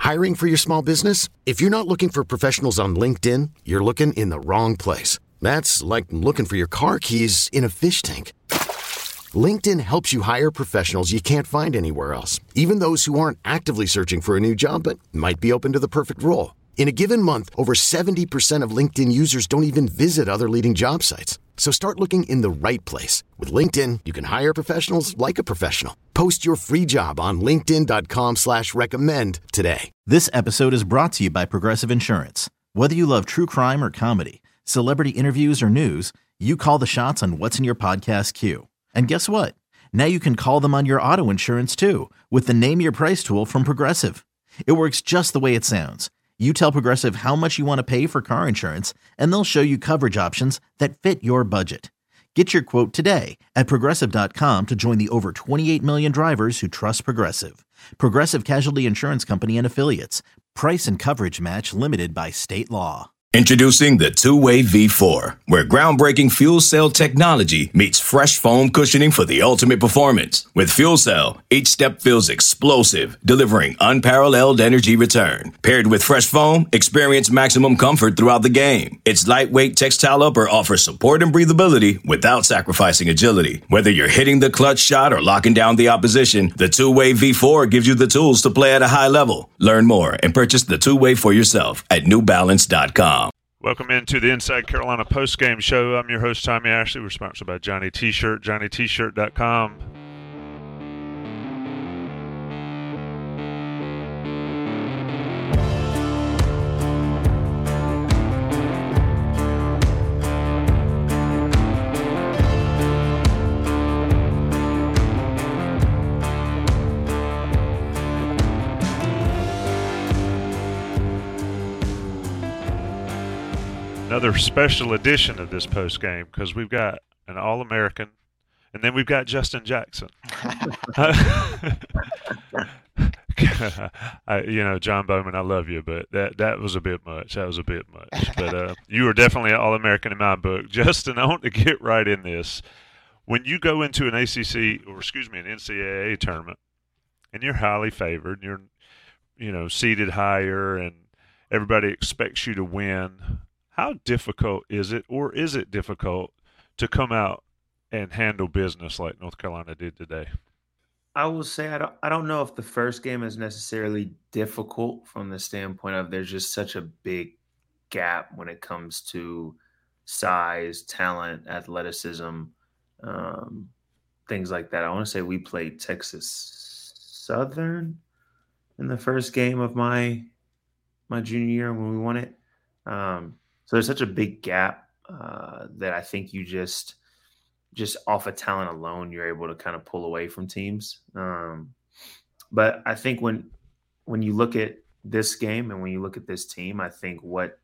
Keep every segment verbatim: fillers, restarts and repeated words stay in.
Hiring for your small business? If you're not looking for professionals on LinkedIn, you're looking in the wrong place. That's like looking for your car keys in a fish tank. LinkedIn helps you hire professionals you can't find anywhere else, even those who aren't actively searching for a new job but might be open to the perfect role. In a given month, over seventy percent of LinkedIn users don't even visit other leading job sites. So start looking in the right place. With LinkedIn, you can hire professionals like a professional. Post your free job on linkedin.com slash recommend today. This episode is brought to you by Progressive Insurance. Whether you love true crime or comedy, celebrity interviews or news, you call the shots on what's in your podcast queue. And guess what? Now you can call them on your auto insurance too with the Name Your Price tool from Progressive. It works just the way it sounds. You tell Progressive how much you want to pay for car insurance, and they'll show you coverage options that fit your budget. Get your quote today at Progressive dot com to join the over twenty-eight million drivers who trust Progressive. Progressive Casualty Insurance Company and Affiliates. Price and coverage match limited by state law. Introducing the Two-Way V four, where groundbreaking fuel cell technology meets fresh foam cushioning for the ultimate performance. With fuel cell, each step feels explosive, delivering unparalleled energy return. Paired with fresh foam, experience maximum comfort throughout the game. Its lightweight textile upper offers support and breathability without sacrificing agility. Whether you're hitting the clutch shot or locking down the opposition, the Two-Way V four gives you the tools to play at a high level. Learn more and purchase the Two-Way for yourself at new balance dot com. Welcome into the Inside Carolina postgame show. I'm your host, Tommy Ashley. We're sponsored by Johnny T-Shirt, johnny t shirt dot com. Another special edition of this post game because we've got an All-American, and then we've got Justin Jackson. I, you know, John Bowman, I love you, but that that was a bit much. That was a bit much. But uh, you are definitely an All-American in my book, Justin. I want to get right in this. When you go into an A C C, or excuse me, an N C double A tournament, and you're highly favored, and you're, you know, seated higher, and everybody expects you to win. How difficult is it, or is it difficult, to come out and handle business like North Carolina did today? I will say I don't I don't know if the first game is necessarily difficult from the standpoint of there's just such a big gap when it comes to size, talent, athleticism, um, things like that. I want to say we played Texas Southern in the first game of my my junior year when we won it. Um, So there's such a big gap uh, that I think you just, just off of talent alone, you're able to kind of pull away from teams. Um, but I think when when you look at this game and when you look at this team, I think what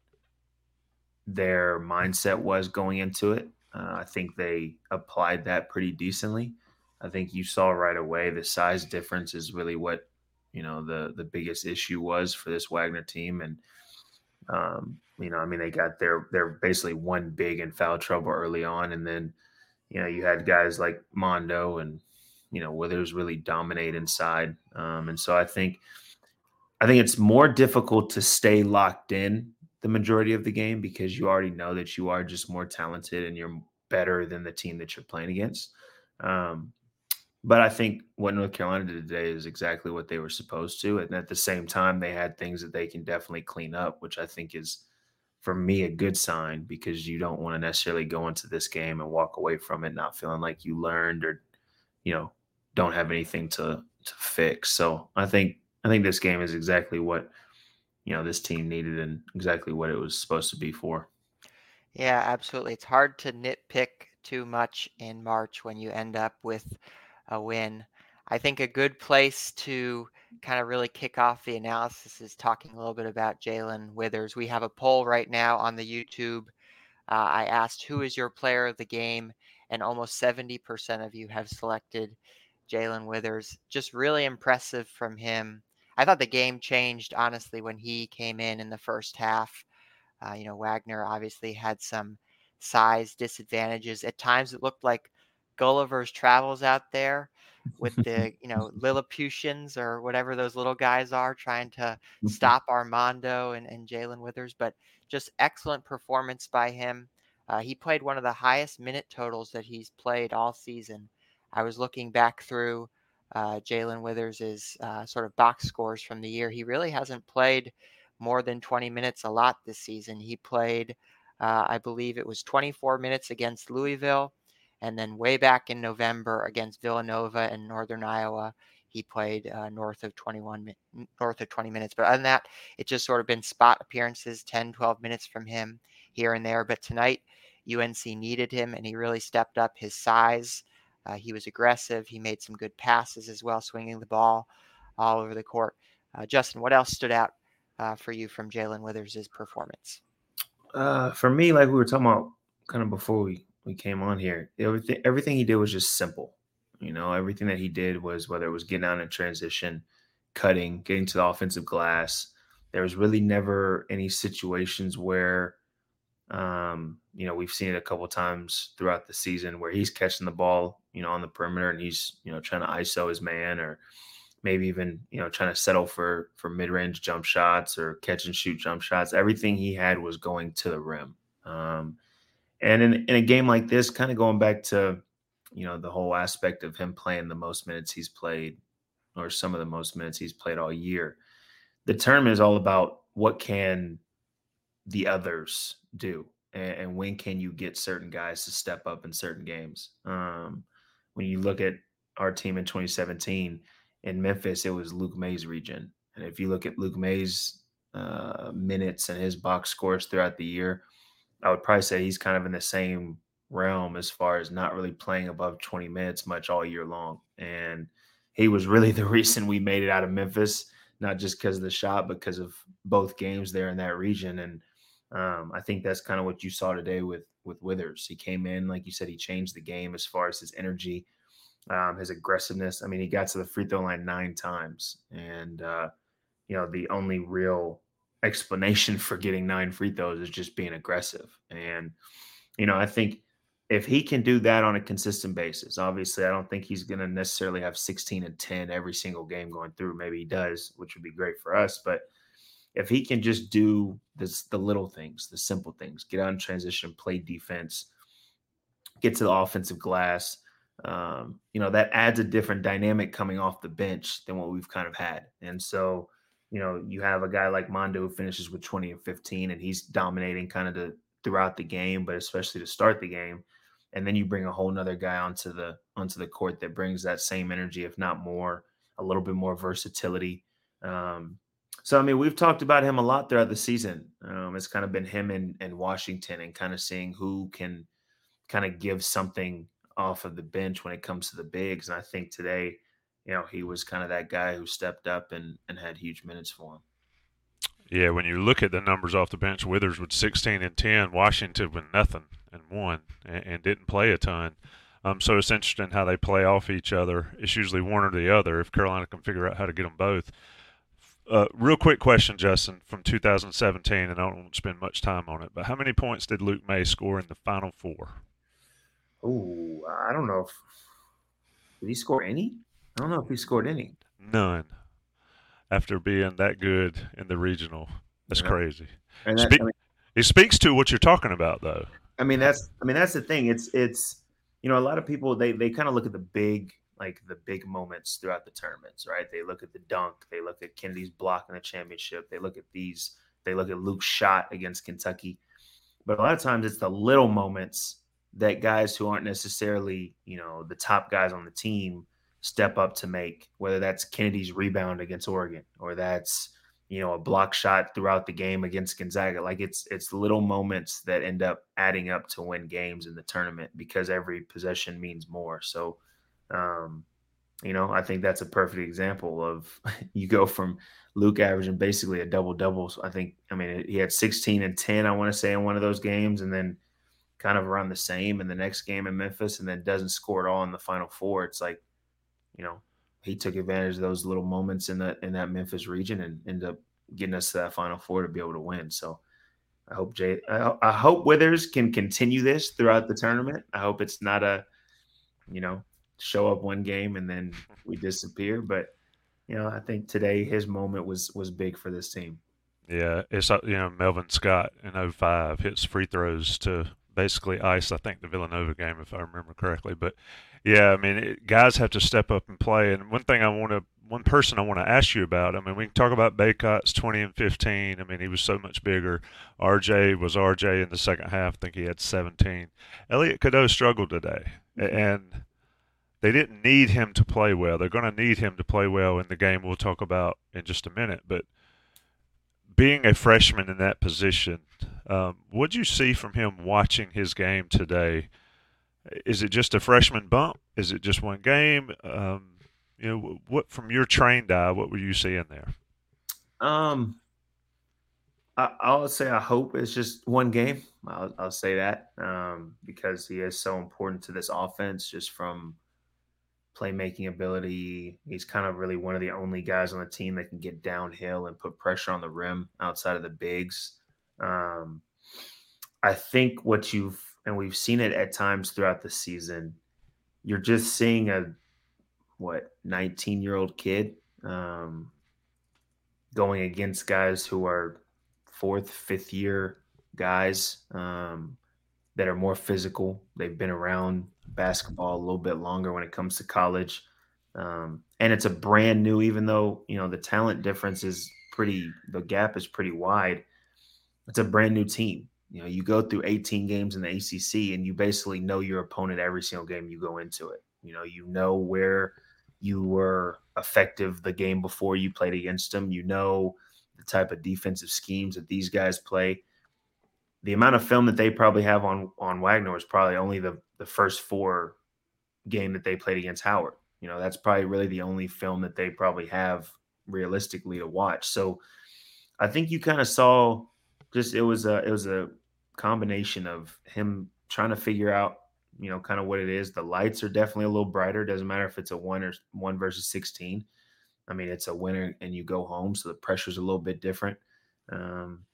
their mindset was going into it, uh, I think they applied that pretty decently. I think you saw right away the size difference is really what, you know, the the biggest issue was for this Wagner team. And um, You know, I mean, they got their, they're basically one big in foul trouble early on. And then, you know, you had guys like Mondo and, you know, Withers really dominate inside. Um, and so I think, I think it's more difficult to stay locked in the majority of the game because you already know that you are just more talented and you're better than the team that you're playing against. Um, But I think what North Carolina did today is exactly what they were supposed to. And at the same time, they had things that they can definitely clean up, which I think is, for me, a good sign because you don't want to necessarily go into this game and walk away from it not feeling like you learned or, you know, don't have anything to to fix. So I think I think this game is exactly what, you know, this team needed and exactly what it was supposed to be for. Yeah, absolutely. It's hard to nitpick too much in March when you end up with a win. I think a good place to kind of really kick off the analysis is talking a little bit about Jalen Withers. We have a poll right now on the YouTube. Uh, I asked, who is your player of the game? And almost seventy percent of you have selected Jalen Withers. Just really impressive from him. I thought the game changed, honestly, when he came in in the first half. Uh, you know, Wagner obviously had some size disadvantages. At times it looked like Gulliver's Travels out there. with the, you know, Lilliputians or whatever those little guys are trying to stop Armando and, and Jalen Withers, but just excellent performance by him. Uh, he played one of the highest minute totals that he's played all season. I was looking back through uh, Jalen Withers' uh, sort of box scores from the year. He really hasn't played more than twenty minutes a lot this season. He played, uh, I believe it was twenty-four minutes against Louisville. And then way back in November against Villanova and Northern Iowa, he played uh, north of twenty-one, north of twenty minutes. But other than that, it's just sort of been spot appearances, ten, twelve minutes from him here and there. But tonight, U N C needed him, and he really stepped up his size. Uh, he was aggressive. He made some good passes as well, swinging the ball all over the court. Uh, Justin, what else stood out uh, for you from Jalen Withers' performance? Uh, for me, like we were talking about kind of before we, we came on here, everything, everything he did was just simple. You know, everything that he did was, whether it was getting out in transition, cutting, getting to the offensive glass, there was really never any situations where, um, you know, we've seen it a couple times throughout the season where he's catching the ball, you know, on the perimeter and he's, you know, trying to I S O his man, or maybe even, you know, trying to settle for, for mid-range jump shots or catch and shoot jump shots. Everything he had was going to the rim. Um, and in, in a game like this, kind of going back to, you know, the whole aspect of him playing the most minutes he's played, or some of the most minutes he's played all year, the tournament is all about what can the others do, and, and when can you get certain guys to step up in certain games. Um, when you look at our team in twenty seventeen in Memphis, it was Luke May's region. And if you look at Luke May's uh, minutes and his box scores throughout the year, I would probably say he's kind of in the same realm as far as not really playing above twenty minutes much all year long. And he was really the reason we made it out of Memphis, not just because of the shot, but because of both games there in that region. And um, I think that's kind of what you saw today with, with Withers. He came in, like you said, he changed the game as far as his energy, um, his aggressiveness. I mean, he got to the free throw line nine times. And, uh, you know, the only real explanation for getting nine free throws is just being aggressive. And, you know, I think if he can do that on a consistent basis, obviously I don't think he's going to necessarily have sixteen and ten every single game going through. Maybe he does, which would be great for us. But if he can just do this, the little things, the simple things, get out in transition, play defense, get to the offensive glass, um, you know, that adds a different dynamic coming off the bench than what we've kind of had. And so, you know, you have a guy like Mondo who finishes with twenty and fifteen, and he's dominating kind of the, throughout the game, but especially to start the game. And then you bring a whole nother guy onto the onto the court that brings that same energy, if not more, a little bit more versatility. Um, so, I mean, we've talked about him a lot throughout the season. Um, it's kind of been him and, and Washington, and kind of seeing who can kind of give something off of the bench when it comes to the bigs. And I think today, you know, he was kind of that guy who stepped up and, and had huge minutes for him. Yeah, when you look at the numbers off the bench, Withers with sixteen and ten, Washington with nothing and one, and, and didn't play a ton. Um, so it's interesting how they play off each other. It's usually one or the other if Carolina can figure out how to get them both. Uh, real quick question, Justin, from two thousand seventeen, and I don't want to spend much time on it, but how many points did Luke May score in the Final Four? Oh, I don't know if – did he score any? I don't know if he scored any. None. After being that good in the regional. That's yeah. crazy. And that, Spe- I mean, it speaks to what you're talking about, though. I mean, that's I mean that's the thing. It's it's you know, a lot of people they they kind of look at the big like the big moments throughout the tournaments, right? They look at the dunk, they look at Kennedy's block in the championship, they look at these, they look at Luke's shot against Kentucky. But a lot of times it's the little moments that guys who aren't necessarily, you know, the top guys on the team step up to make, whether that's Kennedy's rebound against Oregon, or that's, you know, a block shot throughout the game against Gonzaga. Like it's, it's little moments that end up adding up to win games in the tournament, because every possession means more. So, um, you know, I think that's a perfect example of you go from Luke averaging basically a double double. So I think, I mean, he had sixteen and ten, I want to say, in one of those games, and then kind of around the same in the next game in Memphis, and then doesn't score at all in the Final Four. It's like, you know, he took advantage of those little moments in that in that Memphis region and ended up getting us to that Final Four to be able to win. So I hope Jay, I, I hope Withers can continue this throughout the tournament. I hope it's not a, you know, show up one game and then we disappear. But, you know, I think today his moment was was big for this team. Yeah, it's uh, you know, Melvin Scott in oh five hits free throws to basically ice, I think, the Villanova game, if I remember correctly. But yeah, I mean, it, guys have to step up and play. And one thing I want to, one person I want to ask you about, I mean, we can talk about Baycott's twenty and fifteen. I mean, he was so much bigger. R J was R J in the second half. I think he had seventeen. Elliot Cadeau struggled today, and they didn't need him to play well. They're going to need him to play well in the game we'll talk about in just a minute. But being a freshman in that position, um, what did you see from him watching his game today? Is it just a freshman bump? Is it just one game? Um, you know, what from your trained eye, what were you seeing there? Um, I, I'll say I hope it's just one game. I'll, I'll say that um, because he is so important to this offense, just from playmaking ability. He's kind of really one of the only guys on the team that can get downhill and put pressure on the rim outside of the bigs. Um, I think what you've, and we've seen it at times throughout the season, you're just seeing a, what, nineteen year old kid um, going against guys who are fourth, fifth year guys um, that are more physical. They've been around basketball a little bit longer when it comes to college. Um, and it's a brand new, even though, you know, the talent difference is pretty, the gap is pretty wide. It's a brand new team. You know, you go through eighteen games in the A C C and you basically know your opponent every single game you go into it. You know, you know where you were effective the game before you played against them. You know the type of defensive schemes that these guys play. The amount of film that they probably have on on Wagner is probably only the the first four game that they played against Howard. You know, that's probably really the only film that they probably have realistically to watch. So I think you kind of saw just it was a it was a combination of him trying to figure out, you know, kind of what it is. The lights are definitely a little brighter. Doesn't matter if it's a one or one versus sixteen. I mean, it's a winner and you go home, so the pressure's a little bit different. Um,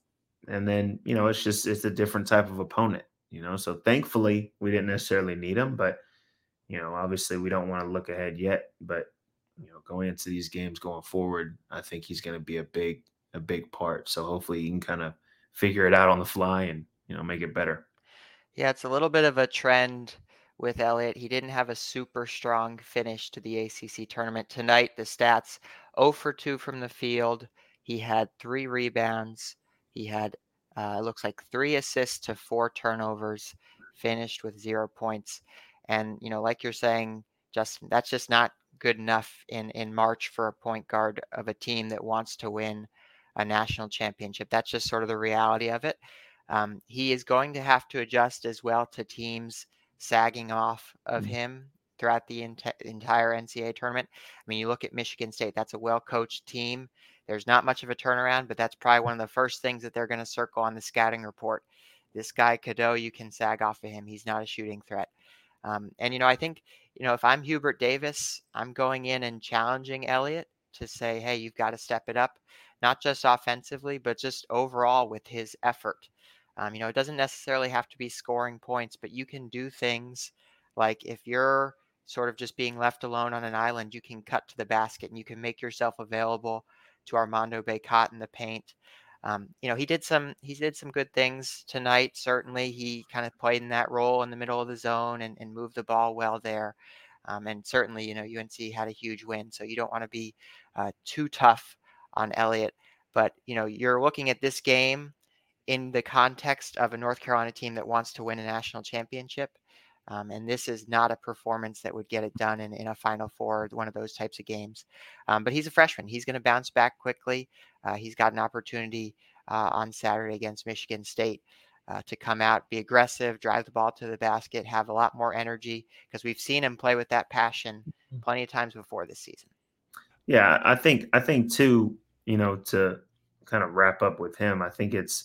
and then, you know, it's just it's a different type of opponent, you know. So thankfully, we didn't necessarily need him, but you know, obviously, we don't want to look ahead yet. But you know, going into these games going forward, I think he's going to be a big a big part. So hopefully, he can kind of figure it out on the fly and, you know, make it better. Yeah, it's a little bit of a trend with Elliott. He didn't have a super strong finish to the A C C tournament. Tonight, the stats: zero for two from the field. He had three rebounds. He had, uh, it looks like three assists to four turnovers, finished with zero points. And, you know, like you're saying, Justin, that's just not good enough in, in March for a point guard of a team that wants to win a national championship. That's just sort of the reality of it. Um, he is going to have to adjust as well to teams sagging off of Mm-hmm. him throughout the ent- entire N C double A tournament. I mean, you look at Michigan State, that's a well-coached team. There's not much of a turnaround, but that's probably one of the first things that they're going to circle on the scouting report. This guy, Cadeau, you can sag off of him. He's not a shooting threat. Um, and, you know, I think, you know, if I'm Hubert Davis, I'm going in and challenging Elliott to say, hey, you've got to step it up, not just offensively, but just overall with his effort. Um, you know, it doesn't necessarily have to be scoring points, but you can do things like if you're sort of just being left alone on an island, you can cut to the basket and you can make yourself available to Armando Bacot in the paint. Um, you know, he did some he did some good things tonight. Certainly, he kind of played in that role in the middle of the zone and, and moved the ball well there. Um, and certainly, you know, U N C had a huge win, so you don't want to be uh, too tough on Elliott. But, you know, you're looking at this game in the context of a North Carolina team that wants to win a national championship. Um, and this is not a performance that would get it done in, in a Final Four, one of those types of games. Um, but he's a freshman. He's going to bounce back quickly. Uh, he's got an opportunity uh, on Saturday against Michigan State uh, to come out, be aggressive, drive the ball to the basket, have a lot more energy, because we've seen him play with that passion plenty of times before this season. Yeah, I think I think too, you know, to kind of wrap up with him, I think it's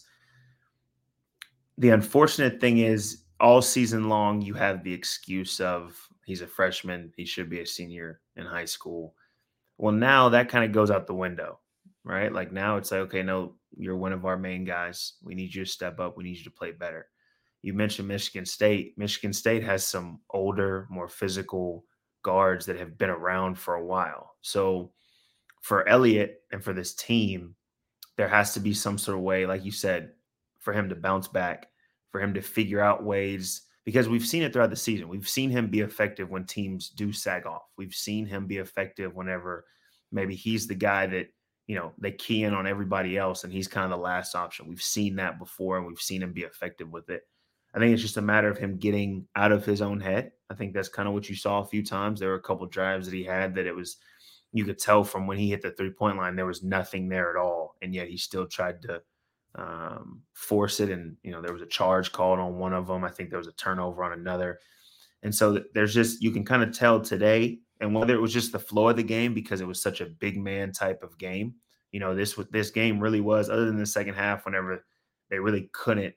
the unfortunate thing is all season long you have the excuse of he's a freshman, he should be a senior in high school. Well, now that kind of goes out the window, right? Like now it's like, okay, no, you're one of our main guys. We need you to step up. We need you to play better. you mentioned Michigan State. Michigan State has some older, more physical guards that have been around for a while. So for Elliott and for this team, there has to be some sort of way, like you said, for him to bounce back, for him to figure out ways, because we've seen it throughout the season. We've seen him be effective when teams do sag off. We've seen him be effective whenever maybe he's the guy that, you know, they key in on everybody else and he's kind of the last option. We've seen that before and we've seen him be effective with it. I think it's just a matter of him getting out of his own head. I think that's kind of what you saw a few times. There were a couple drives that he had that it was, you could tell from when he hit the three-point line, there was nothing there at all. And yet he still tried to um, force it. And, you know, there was a charge called on one of them. I think there was a turnover on another. And so there's just, you can kind of tell today, and whether it was just the flow of the game because it was such a big man type of game, you know, this this game really was, other than the second half, whenever they really couldn't,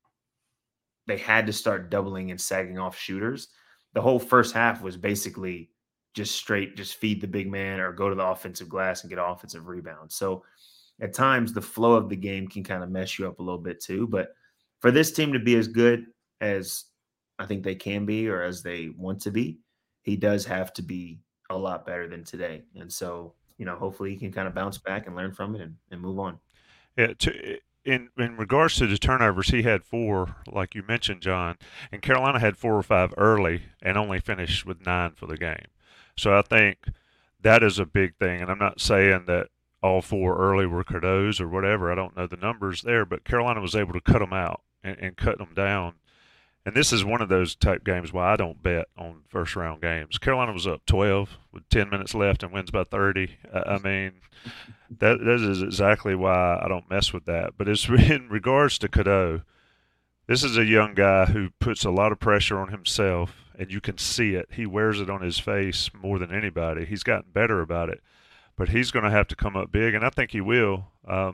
they had to start doubling and sagging off shooters. The whole first half was basically just straight, just feed the big man or go to the offensive glass and get offensive rebounds. So at times the flow of the game can kind of mess you up a little bit too. But for this team to be as good as I think they can be, or as they want to be, he does have to be a lot better than today. And so, you know, hopefully he can kind of bounce back and learn from it and, and move on. Yeah, to, in in regards to the turnovers, he had four, like you mentioned, John, and Carolina had four or five early and only finished with nine for the game. So I think that is a big thing. And I'm not saying that all four early were Cadeau's or whatever. I don't know the numbers there, but Carolina was able to cut them out and, and cut them down. And this is one of those type games why I don't bet on first round games. Carolina was up twelve with ten minutes left and wins by thirty. I mean, that that is exactly why I don't mess with that. But it's in regards to Cadeau, this is a young guy who puts a lot of pressure on himself, and you can see it. He wears it on his face more than anybody. He's gotten better about it, but he's going to have to come up big, and I think he will. Um,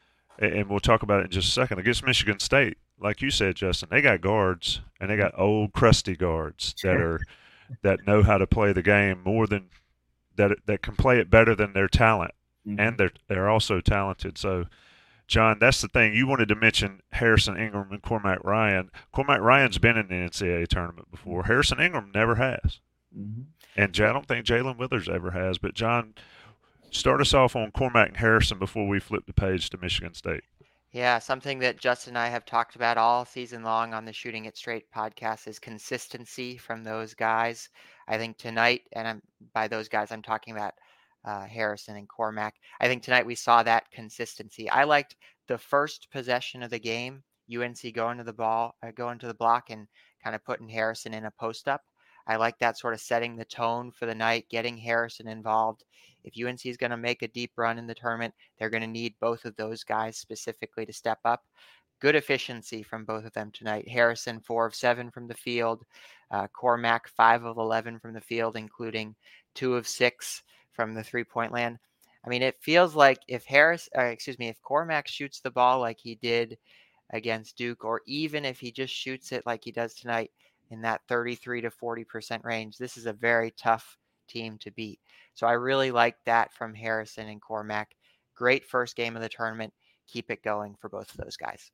and we'll talk about it in just a second. Against Michigan State, like you said, Justin, they got guards, and they got old, crusty guards that are that know how to play the game more than that that can play it better than their talent, mm-hmm. and they're they're also talented. So, John, that's the thing. You wanted to mention Harrison Ingram and Cormac Ryan. Cormac Ryan's been in the N C double A tournament before. Harrison Ingram never has, mm-hmm. and I don't think Jalen Withers ever has. But John, start us off on Cormac and Harrison before we flip the page to Michigan State. Yeah, something that Justin and I have talked about all season long on the Shooting It Straight podcast is consistency from those guys. I think tonight, and I'm, by those guys, I'm talking about uh, Harrison and Cormac. I think tonight we saw that consistency. I liked the first possession of the game, U N C going to the ball, uh, going to the block and kind of putting Harrison in a post up. I like that sort of setting the tone for the night, getting Harrison involved. If U N C is going to make a deep run in the tournament, they're going to need both of those guys specifically to step up. Good efficiency from both of them tonight. Harrison, four of seven from the field. Uh, Cormac, five of eleven from the field, including two of six from the three-point land. I mean, it feels like if Harris, uh, excuse me, if Cormac shoots the ball like he did against Duke, or even if he just shoots it like he does tonight in that thirty-three to forty percent range, this is a very tough team to beat. So I really like that from Harrison and Cormac. Great first game of the tournament. Keep it going for both of those guys.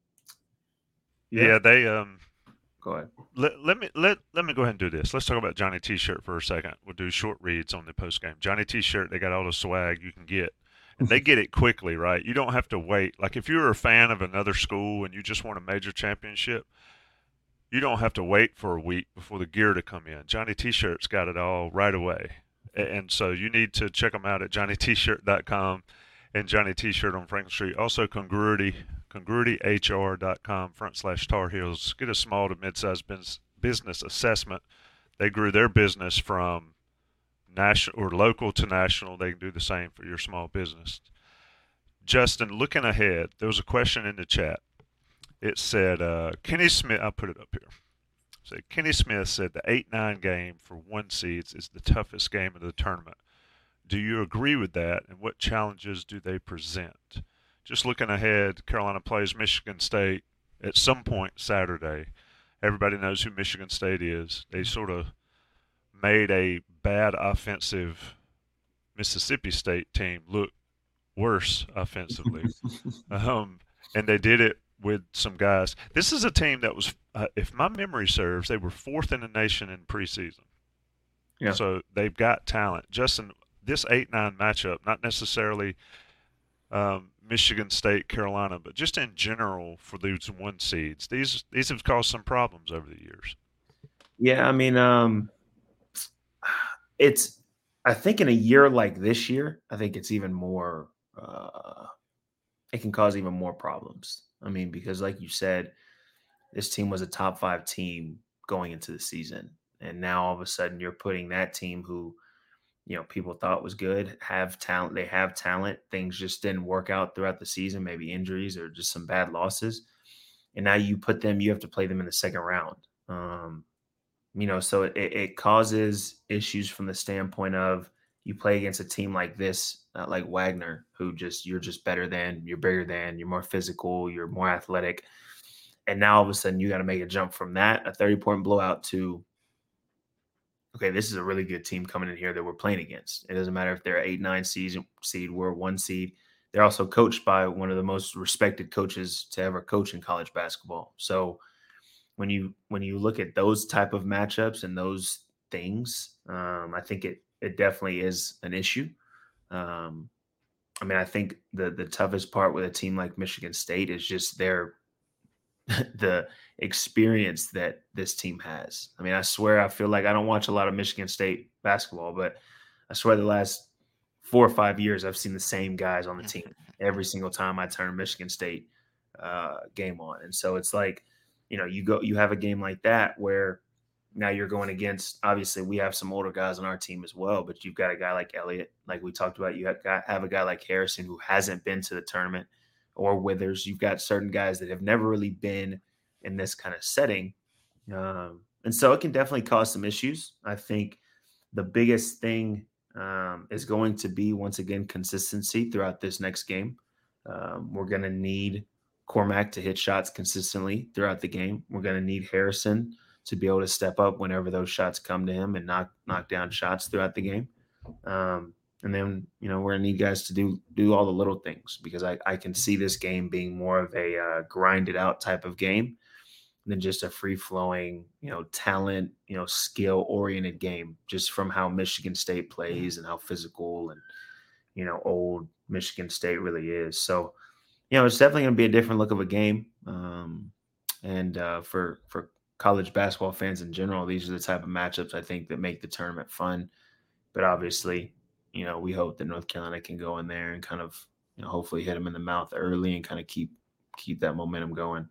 Yeah, yeah they um go ahead. Let, let me let let me go ahead and do this. Let's talk about Johnny T-shirt for a second. We'll do short reads on the post game. Johnny T-shirt, they got all the swag you can get. And they get it quickly, right? You don't have to wait. Like if you're a fan of another school and you just want a major championship, you don't have to wait for a week before the gear to come in. Johnny T-shirt's got it all right away. And so you need to check them out at johnny t shirt dot com and Johnny T-shirt on Franklin Street. Also Congruity, congruity h r dot com front slash Tar Heels. Get a small to mid-sized business assessment. They grew their business from national or local to national. They can do the same for your small business. Justin, looking ahead, there was a question in the chat. It said, uh, Kenny Smith, I'll put it up here. So Kenny Smith said the eight nine game for one seeds is the toughest game of the tournament. Do you agree with that, and what challenges do they present? Just looking ahead, Carolina plays Michigan State at some point Saturday. Everybody knows who Michigan State is. They sort of made a bad offensive Mississippi State team look worse offensively. um, and they did it with some guys. This is a team that was, uh, if my memory serves, they were fourth in the nation in preseason. Yeah. So they've got talent. Justin, this eight nine matchup, not necessarily um, Michigan State, Carolina, but just in general for these one seeds, these these have caused some problems over the years. Yeah, I mean, um, it's. I think in a year like this year, I think it's even more. Uh, it can cause even more problems. I mean, because like you said, this team was a top five team going into the season, and now all of a sudden you're putting that team who, you know, people thought was good, have talent. They have talent. Things just didn't work out throughout the season, maybe injuries or just some bad losses. And now you put them, you have to play them in the second round. Um, you know, so it, it causes issues from the standpoint of you play against a team like this, uh, like Wagner, who just, you're just better than, you're bigger than, you're more physical, you're more athletic. And now all of a sudden you got to make a jump from that, a thirty point blowout, to, okay, this is a really good team coming in here that we're playing against. It doesn't matter if they're eight, nine seed, seed, we're one seed. They're also coached by one of the most respected coaches to ever coach in college basketball. So when you when you look at those type of matchups and those things, um, I think it it definitely is an issue. Um, I mean, I think the the toughest part with a team like Michigan State is just their the experience that this team has. I mean, I swear, I feel like I don't watch a lot of Michigan State basketball, but I swear the last four or five years, I've seen the same guys on the team every single time I turn a Michigan State uh, game on. And so it's like, you know, you go, you have a game like that where now you're going against, obviously we have some older guys on our team as well, but you've got a guy like Elliott, like we talked about, you have, got, have a guy like Harrison who hasn't been to the tournament, or Withers. You've got certain guys that have never really been in this kind of setting. Um, and so it can definitely cause some issues. I think the biggest thing um, is going to be, once again, consistency throughout this next game. Um, we're going to need Cormac to hit shots consistently throughout the game. We're going to need Harrison to be able to step up whenever those shots come to him and knock knock down shots throughout the game. Um, and then, you know, we're going to need guys to do do all the little things, because I, I can see this game being more of a uh, grinded out type of game than just a free-flowing, you know, talent, you know, skill-oriented game, just from how Michigan State plays and how physical and, you know, old Michigan State really is. So, you know, it's definitely going to be a different look of a game. Um, and uh, for for college basketball fans in general, these are the type of matchups I think that make the tournament fun. But obviously, you know, we hope that North Carolina can go in there and kind of, you know, hopefully hit them in the mouth early and kind of keep keep that momentum going.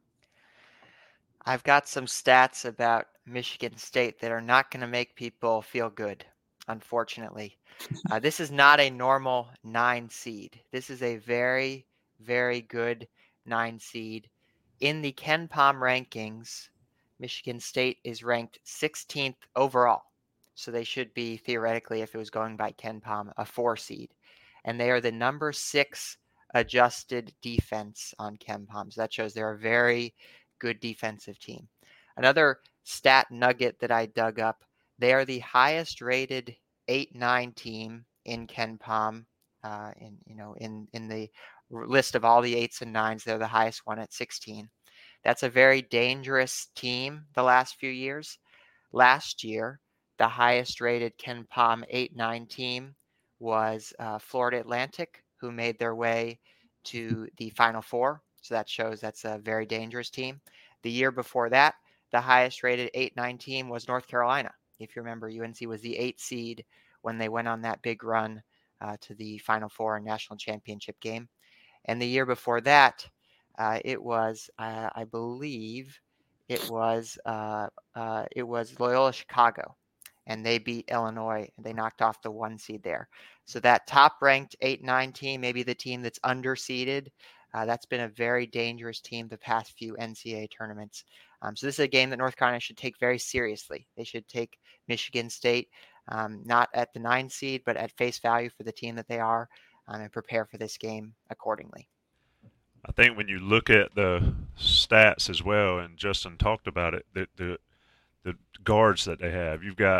I've got some stats about Michigan State that are not going to make people feel good, unfortunately. Uh, this is not a normal nine seed. This is a very, very good nine seed. In the Ken Pom rankings, Michigan State is ranked sixteenth overall. So they should be, theoretically, if it was going by Ken Pom, a four seed. And they are the number six adjusted defense on Ken Pom. So that shows they're a very good defensive team. Another stat nugget that I dug up, they are the highest rated eight nine team in Ken Pom. Uh, in, you know, in, in the list of all the eights and nines, they're the highest one at sixteen. That's a very dangerous team the last few years. Last year, the highest rated Ken Pom eight nine team was uh, Florida Atlantic, who made their way to the Final Four. So that shows that's a very dangerous team. The year before that, the highest rated eight nine team was North Carolina. If you remember, U N C was the eighth seed when they went on that big run uh, to the Final Four and national championship game. And the year before that, uh, it was, uh, I believe, it was uh, uh, it was Loyola Chicago, and they beat Illinois, and they knocked off the one seed there. So that top-ranked eight nine team, maybe the team that's underseeded, uh, that's been a very dangerous team the past few N C double A tournaments. Um, so this is a game that North Carolina should take very seriously. They should take Michigan State um, not at the nine seed, but at face value for the team that they are, um, and prepare for this game accordingly. I think when you look at the stats as well, and Justin talked about it, the the, the guards that they have, you've got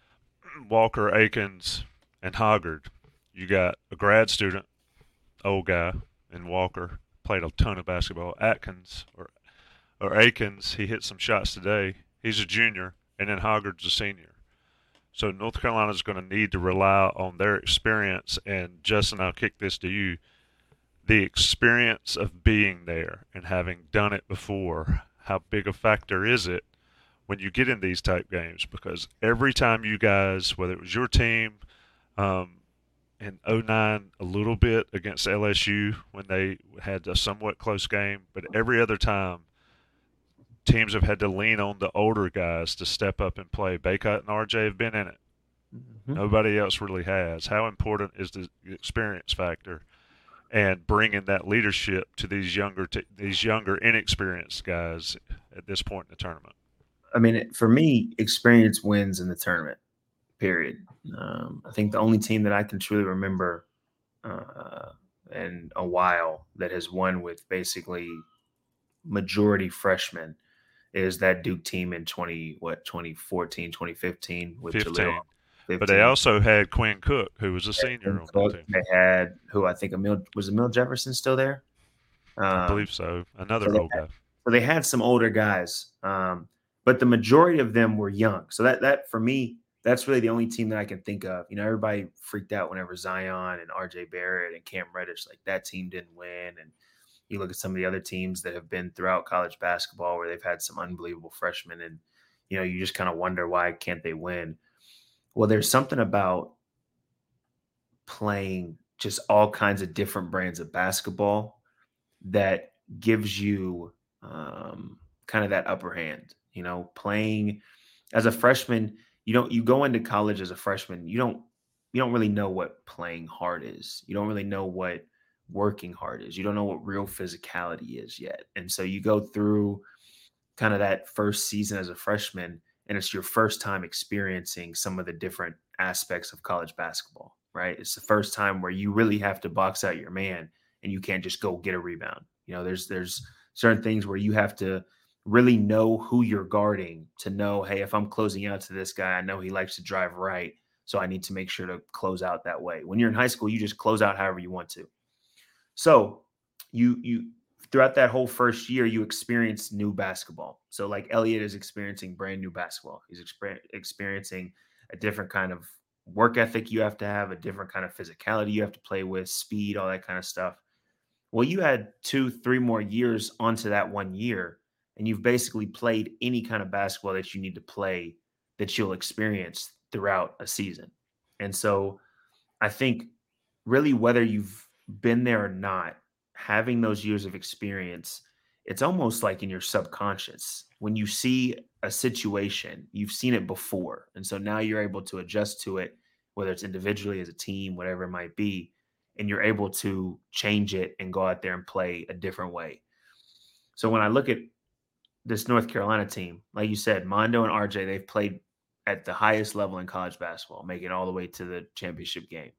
Walker, Akins, and Hoggard. You got a grad student, old guy, in Walker, played a ton of basketball. Atkins or or Akins, he hit some shots today. He's a junior, and then Hoggard's a senior. So North Carolina's going to need to rely on their experience. And Justin, I'll kick this to you. The experience of being there and having done it before, how big a factor is it when you get in these type games? Because every time you guys, whether it was your team um, in oh nine a little bit against L S U when they had a somewhat close game, but every other time teams have had to lean on the older guys to step up and play. Bacot and R J have been in it. Mm-hmm. Nobody else really has. How important is the experience factor and bringing that leadership to these younger, t- these younger, inexperienced guys at this point in the tournament? I mean, for me, experience wins in the tournament. Period. Um, I think the only team that I can truly remember uh, in a while that has won with basically majority freshmen is that Duke team in twenty what twenty fourteen, twenty fifteen with Jaleel. But they also had Quinn Cook, who was a senior on that team. They had who I think Emil was Emil Jefferson still there. Um, I believe so. Another so old had, guy. So they had some older guys, um, but the majority of them were young. So that that for me, that's really the only team that I can think of. You know, everybody freaked out whenever Zion and R J Barrett and Cam Reddish, like that team didn't win. And you look at some of the other teams that have been throughout college basketball where they've had some unbelievable freshmen, and you know, you just kind of wonder why can't they win. Well, there's something about playing just all kinds of different brands of basketball that gives you um, kind of that upper hand. You know, playing as a freshman, you don't you go into college as a freshman, you don't you don't really know what playing hard is. You don't really know what working hard is. You don't know what real physicality is yet. And so you go through kind of that first season as a freshman, and it's your first time experiencing some of the different aspects of college basketball, right? It's the first time where you really have to box out your man and you can't just go get a rebound. You know, there's there's certain things where you have to really know who you're guarding to know, hey, if I'm closing out to this guy, I know he likes to drive right, so I need to make sure to close out that way. When you're in high school, you just close out however you want to. So you you throughout that whole first year, you experience new basketball. So like Elliott is experiencing brand new basketball. He's exper- experiencing a different kind of work ethic you have to have, a different kind of physicality you have to play with, speed, all that kind of stuff. Well, you had two, three more years onto that one year, and you've basically played any kind of basketball that you need to play that you'll experience throughout a season. And so I think really whether you've been there or not, having those years of experience, it's almost like in your subconscious. When you see a situation, you've seen it before. And so now you're able to adjust to it, whether it's individually, as a team, whatever it might be, and you're able to change it and go out there and play a different way. So when I look at this North Carolina team, like you said, Mondo and R J, they've played at the highest level in college basketball, making it all the way to the championship game.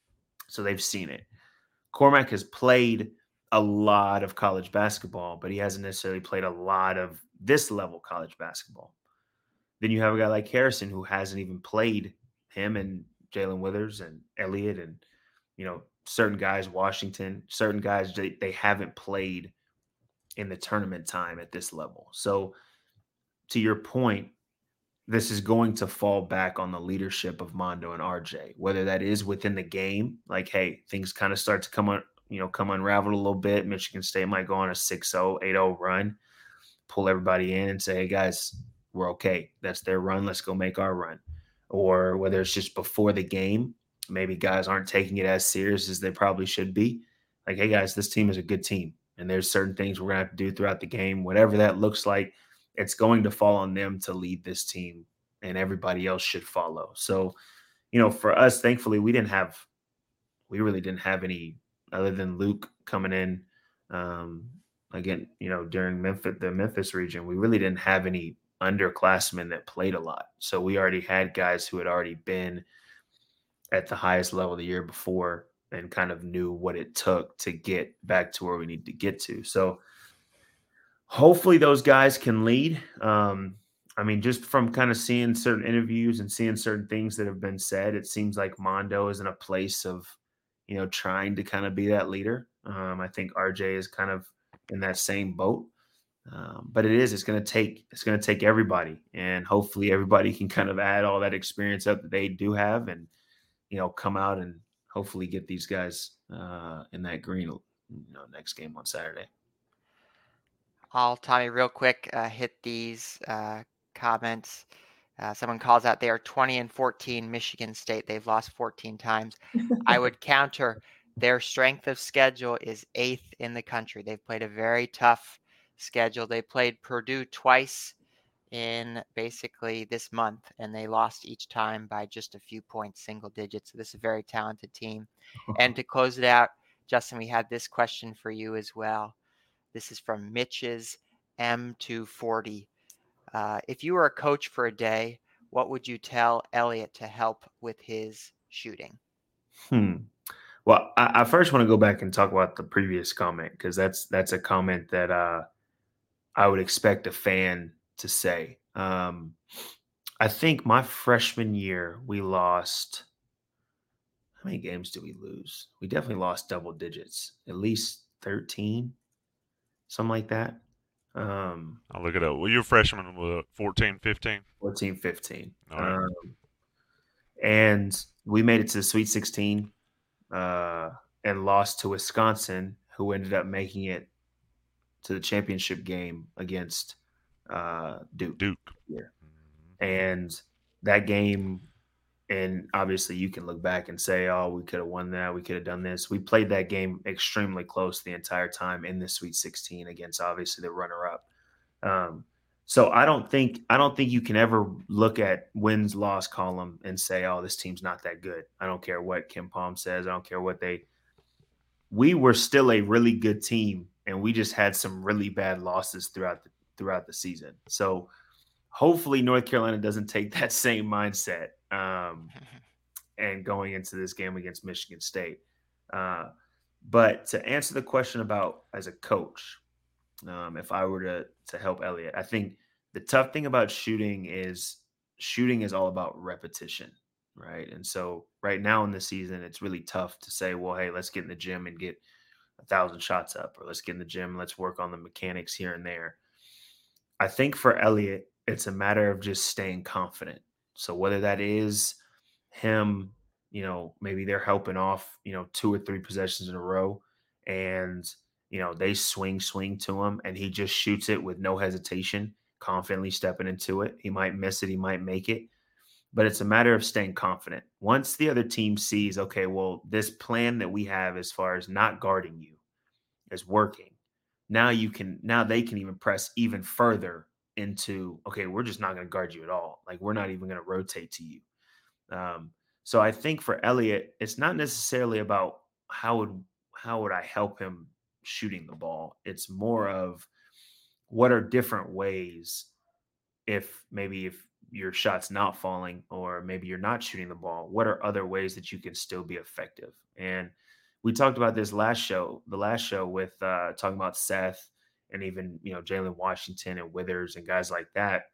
So they've seen it. Cormac has played a lot of college basketball, but he hasn't necessarily played a lot of this level college basketball. Then you have a guy like Harrison who hasn't even played, him and Jalen Withers and Elliott and, you know, certain guys, Washington, certain guys, they, they haven't played in the tournament time at this level. So to your point, this is going to fall back on the leadership of Mondo and R J, whether that is within the game, like, hey, things kind of start to come on, you know, come unraveled a little bit. Michigan State might go on a six oh, eight oh run, pull everybody in and say, hey, guys, we're okay. That's their run. Let's go make our run. Or whether it's just before the game, maybe guys aren't taking it as serious as they probably should be. Like, hey, guys, this team is a good team, and there's certain things we're going to have to do throughout the game. Whatever that looks like, it's going to fall on them to lead this team, and everybody else should follow. So, you know, for us, thankfully, we didn't have – we really didn't have any – other than Luke coming in, um, again, you know, during Memphis, the Memphis region, we really didn't have any underclassmen that played a lot. So we already had guys who had already been at the highest level the year before and kind of knew what it took to get back to where we need to get to. So hopefully those guys can lead. Um, I mean, just from kind of seeing certain interviews and seeing certain things that have been said, it seems like Mondo is in a place of, you know, trying to kind of be that leader. Um, I think R J is kind of in that same boat. Um, but it is, it's going to take, it's going to take everybody, and hopefully everybody can kind of add all that experience up that they do have and, you know, come out and hopefully get these guys uh, in that green, you know, next game on Saturday. I'll, Tommy, real quick, uh, hit these uh, comments. Uh, someone calls out they are twenty and fourteen, Michigan State. They've lost fourteen times. I would counter their strength of schedule is eighth in the country. They've played a very tough schedule. They played Purdue twice in basically this month, and they lost each time by just a few points, single digits. So this is a very talented team. And to close it out, Justin, we had this question for you as well. This is from Mitch's M two forty. Uh, if you were a coach for a day, what would you tell Elliott to help with his shooting? Hmm. Well, I, I first want to go back and talk about the previous comment, because that's that's a comment that uh, I would expect a fan to say. Um, I think my freshman year, we lost. How many games did we lose? We definitely lost double digits, at least thirteen, something like that. Um, I'll look it up. Well, your freshman was fourteen, fifteen? fourteen, fifteen. All right. Um, and we made it to the Sweet sixteen uh, and lost to Wisconsin, who ended up making it to the championship game against uh, Duke. Duke. Yeah. And that game, and obviously you can look back and say, oh, we could have won that. We could have done this. We played that game extremely close the entire time in the Sweet sixteen against obviously the runner-up. Um, so I don't think I don't think you can ever look at wins loss column and say, oh, this team's not that good. I don't care what Kim Palm says. I don't care what they – we were still a really good team, and we just had some really bad losses throughout the, throughout the season. So hopefully North Carolina doesn't take that same mindset um, and going into this game against Michigan State. Uh, but to answer the question about as a coach, um, if I were to to help Elliott, I think the tough thing about shooting is shooting is all about repetition, right? And so right now in the season, it's really tough to say, well, hey, let's get in the gym and get a thousand shots up, or let's get in the gym and let's work on the mechanics here and there. I think for Elliott, it's a matter of just staying confident. So whether that is him, you know, maybe they're helping off, you know, two or three possessions in a row, and, you know, they swing, swing to him, and he just shoots it with no hesitation, confidently stepping into it. He might miss it, he might make it, but it's a matter of staying confident. Once the other team sees, okay, well, this plan that we have as far as not guarding you is working, now you can, now they can even press even further into, okay, we're just not going to guard you at all. Like, we're not even going to rotate to you. Um, so I think for Elliott, it's not necessarily about how would, how would I help him shooting the ball. It's more of what are different ways, if maybe if your shot's not falling, or maybe you're not shooting the ball, what are other ways that you can still be effective? And we talked about this last show, the last show with uh, talking about Seth and even, you know, Jalen Washington and Withers and guys like that,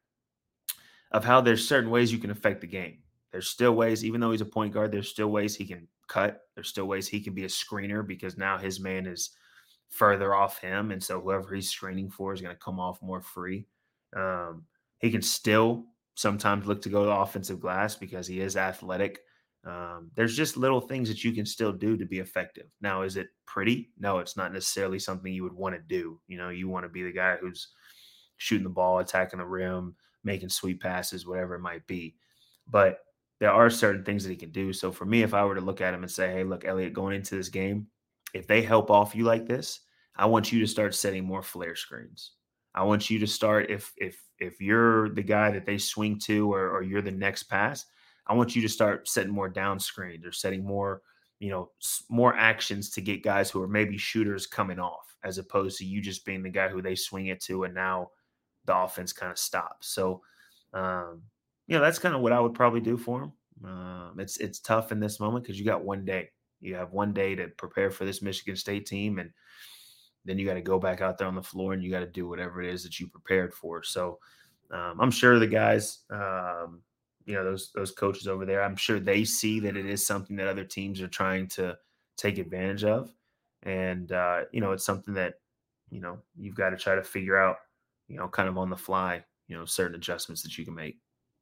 of how there's certain ways you can affect the game. There's still ways, even though he's a point guard, there's still ways he can cut. There's still ways he can be a screener, because now his man is further off him. And so whoever he's screening for is going to come off more free. Um, he can still sometimes look to go to offensive glass because he is athletic. Um, there's just little things that you can still do to be effective. Now, is it pretty? No, it's not necessarily something you would want to do. You know, you want to be the guy who's shooting the ball, attacking the rim, making sweet passes, whatever it might be. But there are certain things that he can do. So for me, if I were to look at him and say, hey, look, Elliott, going into this game, if they help off you like this, I want you to start setting more flare screens. I want you to start, if if if you're the guy that they swing to, or, or you're the next pass, I want you to start setting more down screens, or setting more, you know, more actions to get guys who are maybe shooters coming off, as opposed to you just being the guy who they swing it to, and now the offense kind of stops. So, um, you know, that's kind of what I would probably do for him. Um, it's it's tough in this moment because you got one day. You have one day to prepare for this Michigan State team, and then you got to go back out there on the floor and you got to do whatever it is that you prepared for. So um, I'm sure the guys, um, you know, those those coaches over there, I'm sure they see that it is something that other teams are trying to take advantage of. And, uh, you know, it's something that, you know, you've got to try to figure out, you know, kind of on the fly, you know, certain adjustments that you can make.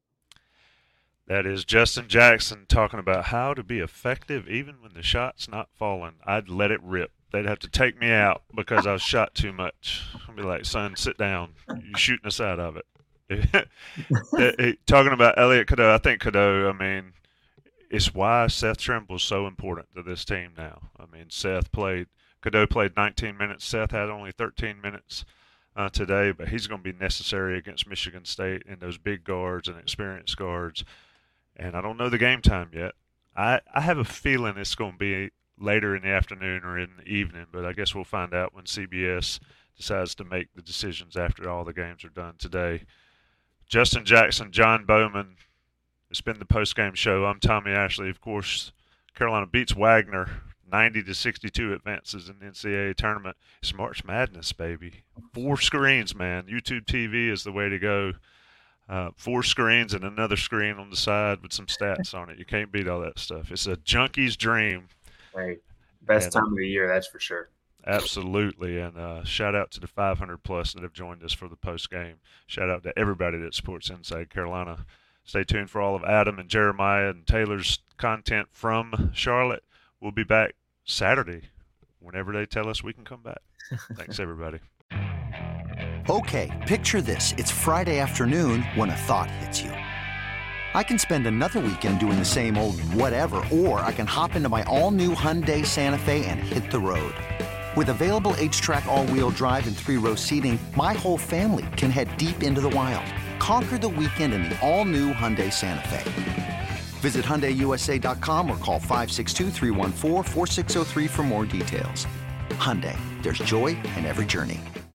That is Justin Jackson talking about how to be effective even when the shot's not falling. I'd let it rip. They'd have to take me out because I was shot too much. I'd be like, son, sit down. You're shooting us out of it. it, it talking about Elliot Cadeau, I think Cadeau, I mean, it's why Seth Trimble's so important to this team now. I mean, Seth played, Cadeau played nineteen minutes. Seth had only thirteen minutes uh, today, but he's going to be necessary against Michigan State and those big guards and experienced guards. And I don't know the game time yet. I, I have a feeling it's going to be later in the afternoon or in the evening, but I guess we'll find out when C B S decides to make the decisions after all the games are done today. Justin Jackson, John Bowman, it's been the post-game show. I'm Tommy Ashley. Of course, Carolina beats Wagner ninety to sixty-two, advances in the N C double A tournament. It's March Madness, baby. Four screens, man. YouTube T V is the way to go. Uh, four screens and another screen on the side with some stats on it. You can't beat all that stuff. It's a junkie's dream. Right. Best and, time of the year, that's for sure. Absolutely. And uh, shout out to the five hundred plus that have joined us for the post game. Shout out to everybody that supports Inside Carolina. Stay tuned for all of Adam and Jeremiah and Taylor's content from Charlotte. We'll be back Saturday whenever they tell us we can come back. Thanks, everybody. Okay, picture this. It's Friday afternoon when a thought hits you. I can spend another weekend doing the same old whatever, or I can hop into my all-new Hyundai Santa Fe and hit the road. With available H-Track all-wheel drive and three-row seating, my whole family can head deep into the wild. Conquer the weekend in the all-new Hyundai Santa Fe. Visit Hyundai U S A dot com or call five six two, three one four, four six zero three for more details. Hyundai, there's joy in every journey.